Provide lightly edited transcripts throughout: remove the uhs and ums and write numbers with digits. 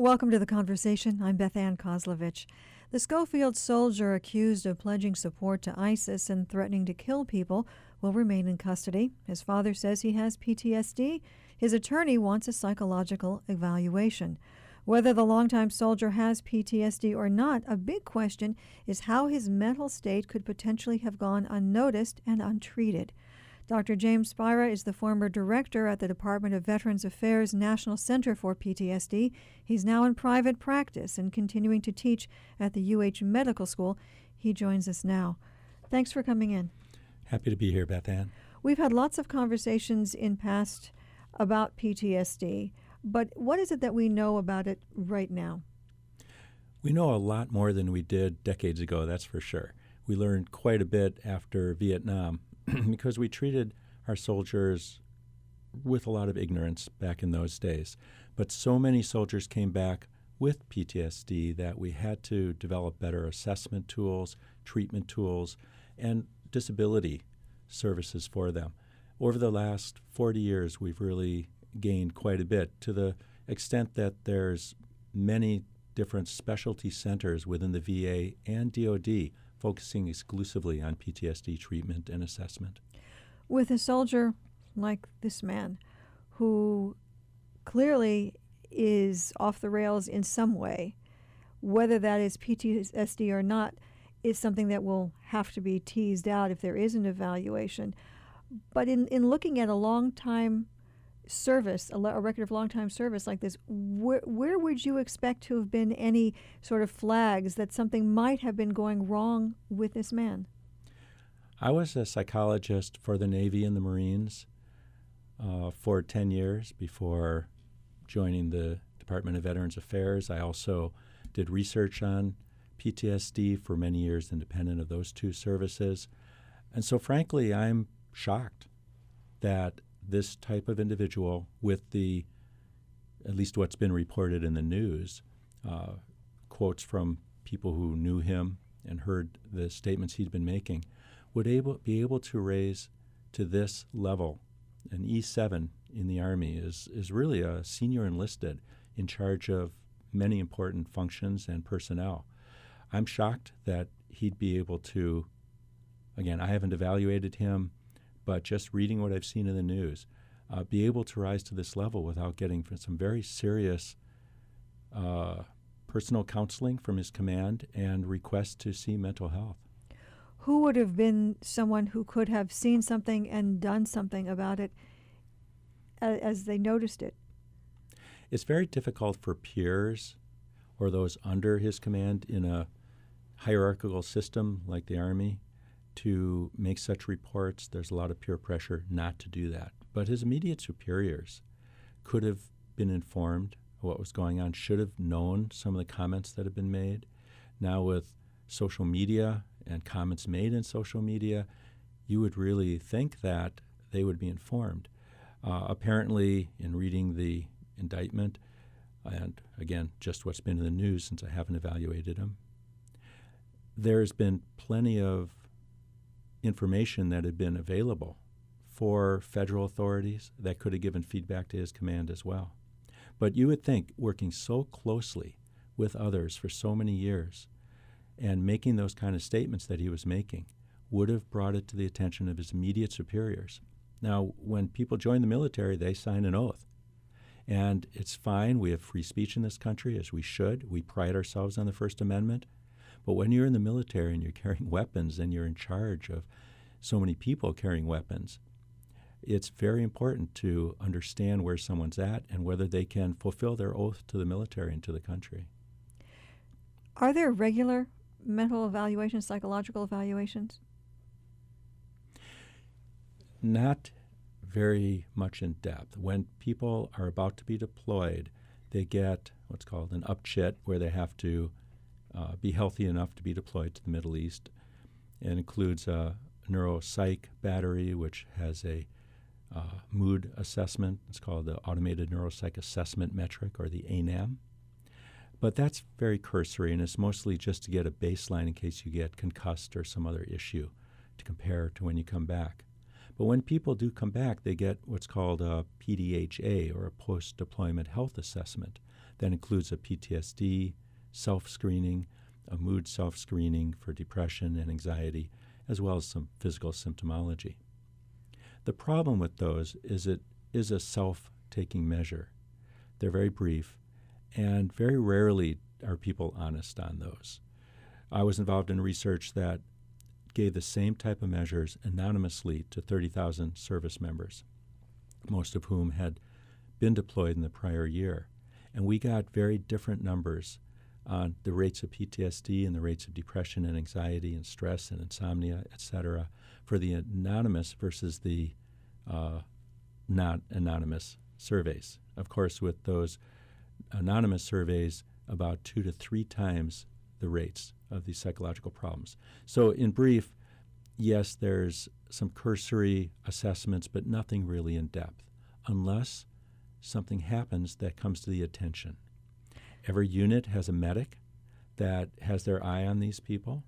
Welcome to the conversation. I'm Beth Ann Kozlovich. The Schofield soldier accused of pledging support to ISIS and threatening to kill people will remain in custody. His father says he has PTSD. His attorney wants a psychological evaluation. Whether the longtime soldier has PTSD or not, a big question is how his mental state could potentially have gone unnoticed and untreated. Dr. James Spira is the former director at the Department of Veterans Affairs National Center for PTSD. He's now in private practice and continuing to teach at the UH Medical School. He joins us now. Thanks for coming in. Happy to be here, Beth Ann. We've had lots of conversations in past about PTSD, but what is it that we know about it right now? We know a lot more than we did decades ago, that's for sure. We learned quite a bit after Vietnam because we treated our soldiers with a lot of ignorance back in those days. But so many soldiers came back with PTSD that we had to develop better assessment tools, treatment tools, and disability services for them. Over the last 40 years, we've really gained quite a bit, to the extent that there's many different specialty centers within the VA and DoD focusing exclusively on PTSD treatment and assessment. With a soldier like this man, who clearly is off the rails in some way, whether that is PTSD or not is something that will have to be teased out if there is an evaluation. But in looking at a long-time service, a record of long-time service like this, where would you expect to have been any sort of flags that something might have been going wrong with this man? I was a psychologist for the Navy and the Marines for 10 years before joining the Department of Veterans Affairs. I also did research on PTSD for many years independent of those two services. And so frankly, I'm shocked that this type of individual, with at least what's been reported in the news, quotes from people who knew him and heard the statements he'd been making, would be able to raise to this level. An E7 in the Army is really a senior enlisted in charge of many important functions and personnel. I'm shocked that he'd be able to, again, I haven't evaluated him, but just reading what I've seen in the news, be able to rise to this level without getting some very serious personal counseling from his command and requests to see mental health. Who would have been someone who could have seen something and done something about it as they noticed it? It's very difficult for peers or those under his command in a hierarchical system like the Army to make such reports. There's a lot of peer pressure not to do that. But his immediate superiors could have been informed of what was going on, should have known some of the comments that have been made. Now with social media and comments made in social media, you would really think that they would be informed. Apparently, in reading the indictment, and again, just what's been in the news since I haven't evaluated him, there's been plenty of information that had been available for federal authorities that could have given feedback to his command as well. But you would think, working so closely with others for so many years and making those kind of statements that he was making would have brought it to the attention of his immediate superiors. Now, when people join the military, they sign an oath. And it's fine. We have free speech in this country, as we should. We pride ourselves on the First Amendment. But when you're in the military and you're carrying weapons and you're in charge of so many people carrying weapons, it's very important to understand where someone's at and whether they can fulfill their oath to the military and to the country. Are there regular mental evaluations, psychological evaluations? Not very much in depth. When people are about to be deployed, they get what's called an upchit, where they have to be healthy enough to be deployed to the Middle East. It includes a neuropsych battery, which has a mood assessment. It's called the Automated Neuropsych Assessment Metric, or the ANAM. But that's very cursory, and it's mostly just to get a baseline in case you get concussed or some other issue to compare to when you come back. But when people do come back, they get what's called a PDHA, or a post-deployment health assessment. That includes a PTSD self-screening, a mood self-screening for depression and anxiety, as well as some physical symptomology. The problem with those is it is a self-taking measure. They're very brief, and very rarely are people honest on those. I was involved in research that gave the same type of measures anonymously to 30,000 service members, most of whom had been deployed in the prior year. And we got very different numbers on the rates of PTSD and the rates of depression and anxiety and stress and insomnia, et cetera, for the anonymous versus the not anonymous surveys. Of course, with those anonymous surveys, about 2 to 3 times the rates of these psychological problems. So in brief, yes, there's some cursory assessments, but nothing really in depth, unless something happens that comes to the attention. Every unit has a medic that has their eye on these people.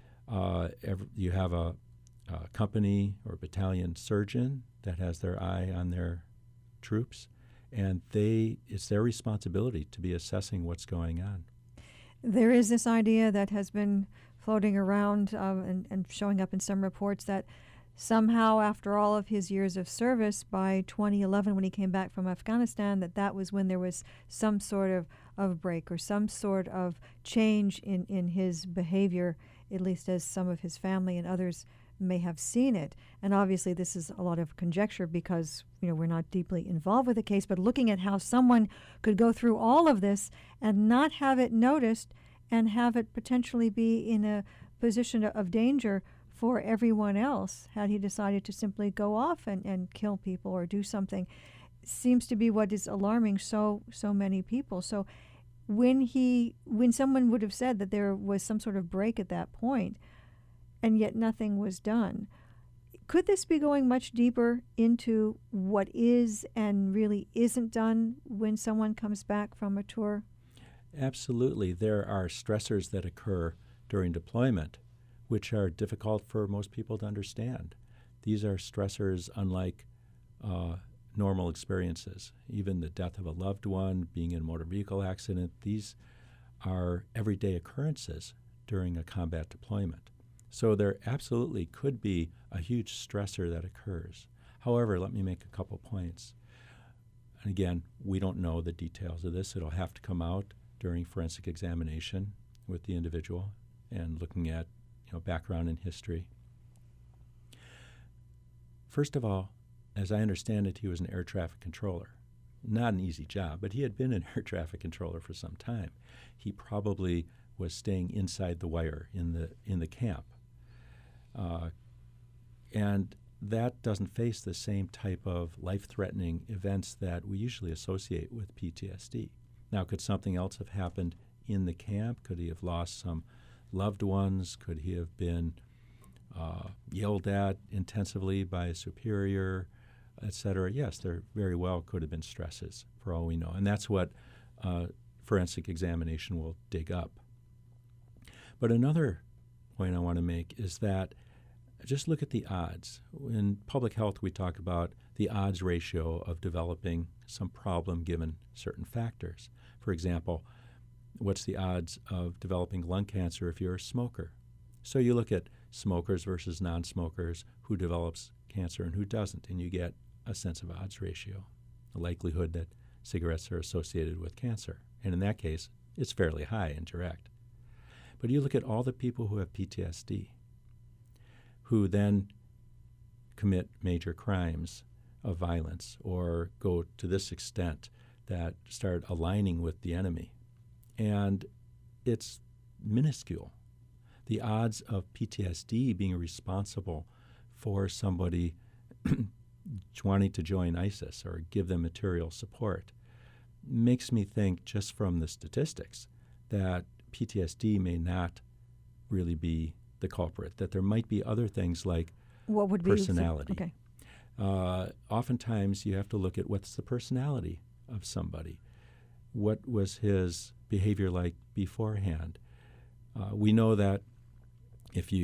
You have a company or battalion surgeon that has their eye on their troops, and it's their responsibility to be assessing what's going on. There is this idea that has been floating around and showing up in some reports that somehow, after all of his years of service, by 2011, when he came back from Afghanistan, that was when there was some sort of break or some sort of change in his behavior, at least as some of his family and others may have seen it. And obviously this is a lot of conjecture because we're not deeply involved with the case, but looking at how someone could go through all of this and not have it noticed and have it potentially be in a position of danger for everyone else had he decided to simply go off and kill people or do something, seems to be what is alarming so many people. So when someone would have said that there was some sort of break at that point, and yet nothing was done, could this be going much deeper into what is and really isn't done when someone comes back from a tour? Absolutely. There are stressors that occur during deployment which are difficult for most people to understand. These are stressors unlike normal experiences. Even the death of a loved one, being in a motor vehicle accident, these are everyday occurrences during a combat deployment. So there absolutely could be a huge stressor that occurs. However, let me make a couple points. And again, we don't know the details of this. It'll have to come out during forensic examination with the individual and looking at background and history. First of all, as I understand it, he was an air traffic controller. Not an easy job, but he had been an air traffic controller for some time. He probably was staying inside the wire in the camp. And that doesn't face the same type of life-threatening events that we usually associate with PTSD. Now, could something else have happened in the camp? Could he have lost some loved ones? Could he have been yelled at intensively by a superior, et cetera? Yes, there very well could have been stresses, for all we know. And that's what forensic examination will dig up. But another point I want to make is that just look at the odds. In public health, we talk about the odds ratio of developing some problem given certain factors. For example, what's the odds of developing lung cancer if you're a smoker? So you look at smokers versus non-smokers, who develops cancer and who doesn't, and you get a sense of odds ratio, the likelihood that cigarettes are associated with cancer. And in that case, it's fairly high and direct. But you look at all the people who have PTSD, who then commit major crimes of violence or go to this extent that start aligning with the enemy. And it's minuscule. The odds of PTSD being responsible for somebody wanting to join ISIS or give them material support makes me think, just from the statistics, that PTSD may not really be the culprit, that there might be other things like what would personality. Okay. Oftentimes you have to look at what's the personality of somebody. What was his behavior like beforehand? We know that if you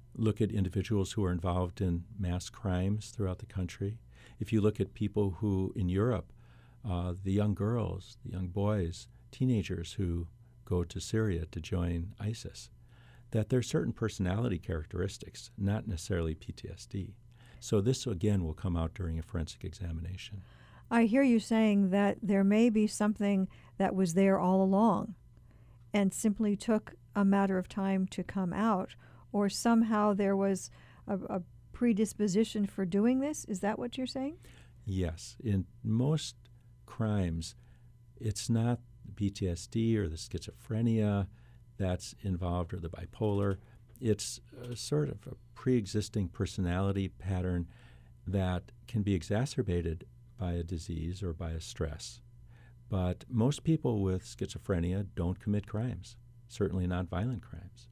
look at individuals who are involved in mass crimes throughout the country, if you look at people who in Europe, the young girls, the young boys, teenagers who go to Syria to join ISIS, that there are certain personality characteristics, not necessarily PTSD. So this, again, will come out during a forensic examination. I hear you saying that there may be something that was there all along and simply took a matter of time to come out, or somehow there was a predisposition for doing this. Is that what you're saying? Yes. In most crimes, it's not the PTSD or the schizophrenia that's involved or the bipolar. It's a sort of a pre-existing personality pattern that can be exacerbated by a disease or by a stress. But most people with schizophrenia don't commit crimes, certainly not violent crimes.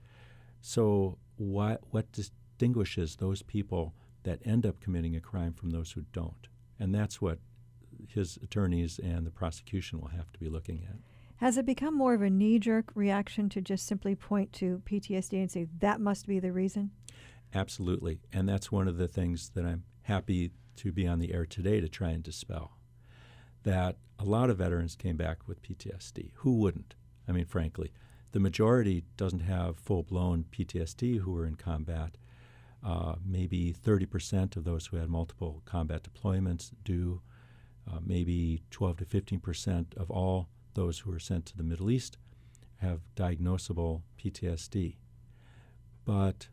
So what distinguishes those people that end up committing a crime from those who don't? And that's what his attorneys and the prosecution will have to be looking at. Has it become more of a knee-jerk reaction to just simply point to PTSD and say that must be the reason? Absolutely. And that's one of the things that I'm happy to be on the air today to try and dispel. That a lot of veterans came back with PTSD. Who wouldn't? I mean, frankly, the majority doesn't have full-blown PTSD who were in combat. Maybe 30% of those who had multiple combat deployments do. Maybe 12 to 15% of all those who are sent to the Middle East have diagnosable PTSD. But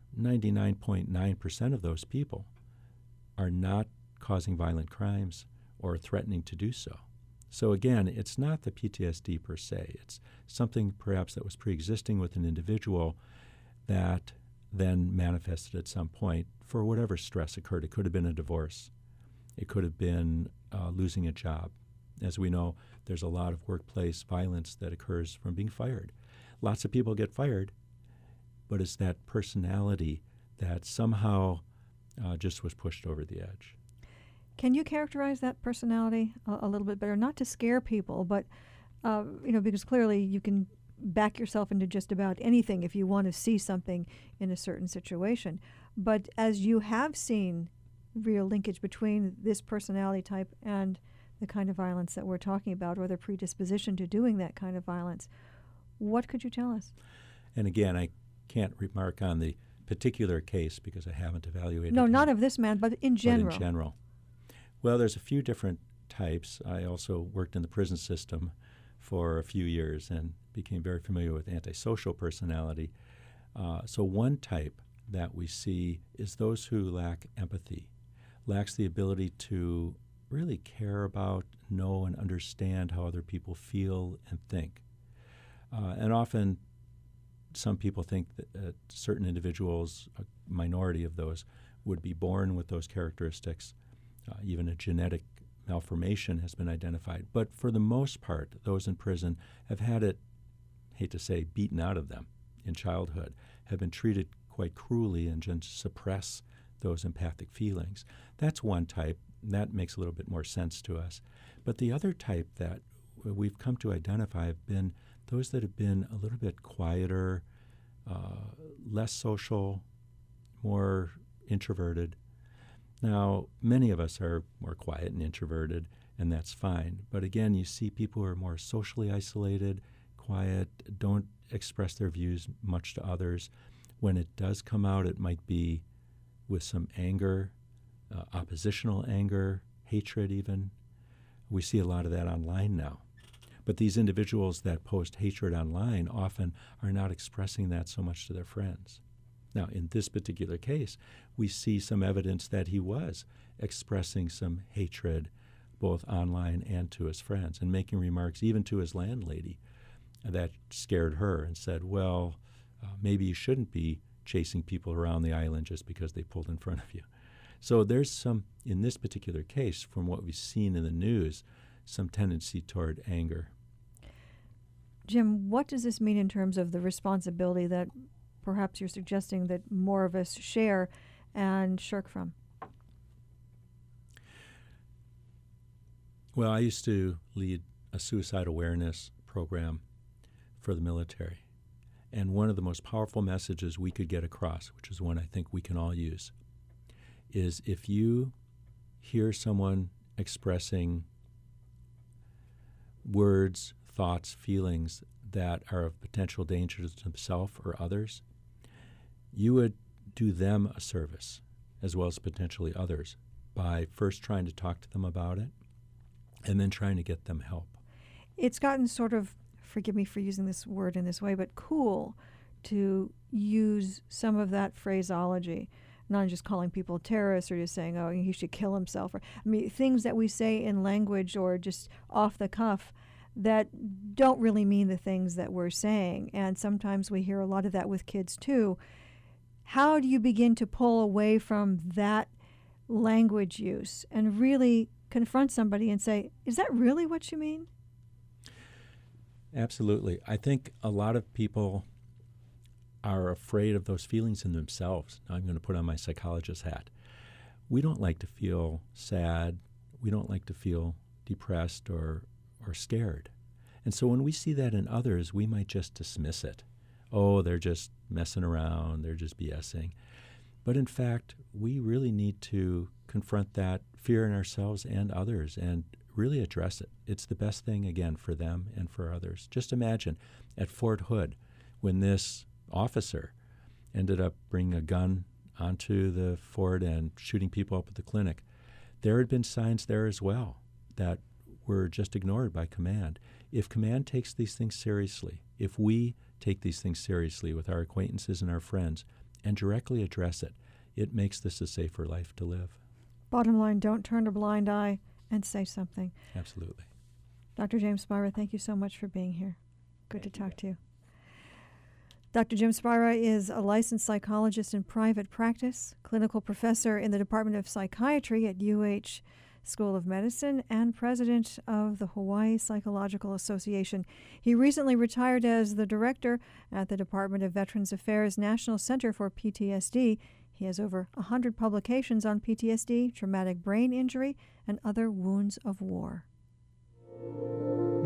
99.9% of those people are not causing violent crimes or threatening to do so. So again, it's not the PTSD per se. It's something perhaps that was pre-existing with an individual that then manifested at some point for whatever stress occurred. It could have been a divorce. It could have been losing a job. As we know, there's a lot of workplace violence that occurs from being fired. Lots of people get fired, but it's that personality that somehow just was pushed over the edge. Can you characterize that personality a little bit better? Not to scare people, but because clearly you can back yourself into just about anything if you want to see something in a certain situation. But as you have seen real linkage between this personality type and the kind of violence that we're talking about, or the predisposition to doing that kind of violence, what could you tell us? And again, I can't remark on the particular case because I haven't evaluated No, him, not of this man, but in general. But in general. Well, there's a few different types. I also worked in the prison system for a few years and became very familiar with antisocial personality. So one type that we see is those who lack empathy, lacks the ability to really care about, know, and understand how other people feel and think. And often some people think that certain individuals, a minority of those, would be born with those characteristics. Even a genetic malformation has been identified. But for the most part, those in prison have had it, hate to say, beaten out of them in childhood, have been treated quite cruelly and just suppress those empathic feelings. That's one type. That makes a little bit more sense to us. But the other type that we've come to identify have been those that have been a little bit quieter, less social, more introverted. Now, many of us are more quiet and introverted, and that's fine. But again, you see people who are more socially isolated, quiet, don't express their views much to others. When it does come out, it might be with some anger, oppositional anger, hatred even. We see a lot of that online now. But these individuals that post hatred online often are not expressing that so much to their friends. Now, in this particular case, we see some evidence that he was expressing some hatred both online and to his friends, and making remarks even to his landlady that scared her and said, well, maybe you shouldn't be chasing people around the island just because they pulled in front of you. So there's some, in this particular case, from what we've seen in the news, some tendency toward anger. Jim, what does this mean in terms of the responsibility that perhaps you're suggesting that more of us share and shirk from? Well, I used to lead a suicide awareness program for the military. And one of the most powerful messages we could get across, which is one I think we can all use, is if you hear someone expressing words, thoughts, feelings that are of potential danger to themselves or others, you would do them a service, as well as potentially others, by first trying to talk to them about it and then trying to get them help. It's gotten sort of, forgive me for using this word in this way, but cool to use some of that phraseology, not just calling people terrorists or just saying, oh, he should kill himself. Or, I mean, things that we say in language or just off the cuff that don't really mean the things that we're saying. And sometimes we hear a lot of that with kids too. How do you begin to pull away from that language use and really confront somebody and say, is that really what you mean? Absolutely. I think a lot of people are afraid of those feelings in themselves. Now I'm going to put on my psychologist hat. We don't like to feel sad. We don't like to feel depressed or scared. And so when we see that in others, we might just dismiss it. Oh, they're just messing around. They're just BSing. But in fact, we really need to confront that fear in ourselves and others and really address it. It's the best thing, again, for them and for others. Just imagine at Fort Hood when this officer ended up bringing a gun onto the fort and shooting people up at the clinic. There had been signs there as well that were just ignored by command. If command takes these things seriously, if we take these things seriously with our acquaintances and our friends and directly address it, it makes this a safer life to live. Bottom line, don't turn a blind eye and say something. Absolutely. Dr. James Spira, thank you so much for being here. Good to talk to you. Dr. Jim Spira is a licensed psychologist in private practice, clinical professor in the Department of Psychiatry at UH School of Medicine, and president of the Hawaii Psychological Association. He recently retired as the director at the Department of Veterans Affairs National Center for PTSD. He has over 100 publications on PTSD, traumatic brain injury, and other wounds of war.